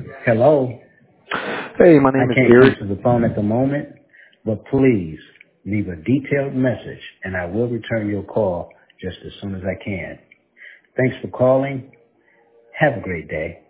Hello. Hey, my I name is can't Eric. answer the phone at the moment, but please leave a detailed message and I will return your call just as soon as I can. Thanks for calling. Have a great day.